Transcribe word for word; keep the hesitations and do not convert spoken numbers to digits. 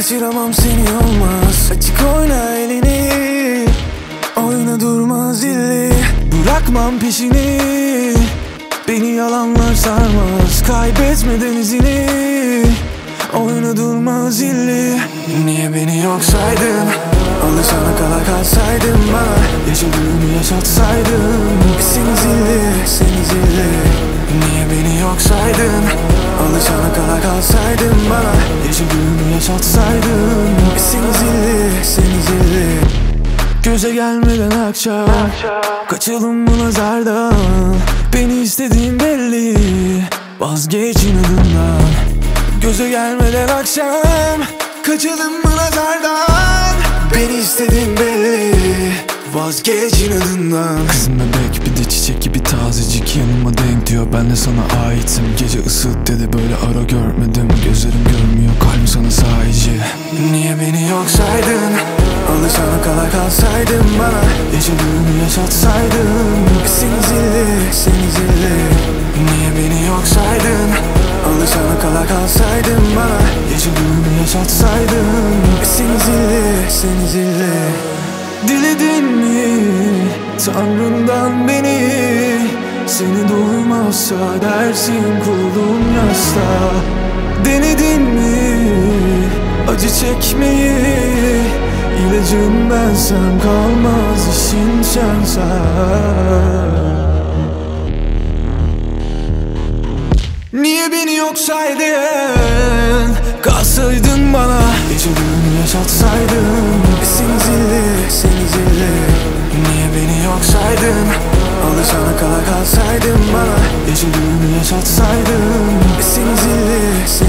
kaçıramam seni olmaz. Açık oyna elini, oyna durma zilli. Bırakmam peşini, beni yalanlar sarmaz. Kaybetmeden izini, oyna durma zilli. Niye beni yok saydın? Alışana kala kalsaydın bana, yaşadığımı yaşatsaydın. Seni zilli, seni zilli. Niye beni yok saydın? Alışana kala kalsaydın bana, yaşadığımı yaşatsaydın. Seni zilli, seni zilli. Göze gelmeden akşam, kaçalım bu nazardan. Beni istediğin belli, vazgeç inadından. Göze gelmeden akşam, kaçalım bu nazardan. Beni istediğin belli, vazgeç inadından. Kızım bebek bir de çiçek gibi tazecik, yanıma denk diyor ben de sana aitim. Gece ısıt dedi böyle ara görmedim, gözlerim görmüyor kalbim sana sahici. Niye beni yok saydın? Alışana kala kalsaydın bana, yaşadığımı yaşatsaydın. Seni zilli, seni zilli. Niye beni yok saydın? Alışana kala kalsaydın bana, yaşadığımı yaşatsaydın. Seni zilli, seni zilli. Diledin mi Tanrım'dan beni? Seni doymazsa dersin kulum yasta. Denedin mi acı çekmeyi? İlacım bensem kalmaz işin şansa. Niye beni yok saydın? Kalsaydın bana, yaşadığımı yaşatsaydın. Seni zilli, seni zilli. Niye beni yok saydın? Alışana kala kalsaydın bana, yaşadığımı yaşatsaydın. Seni zilli, seni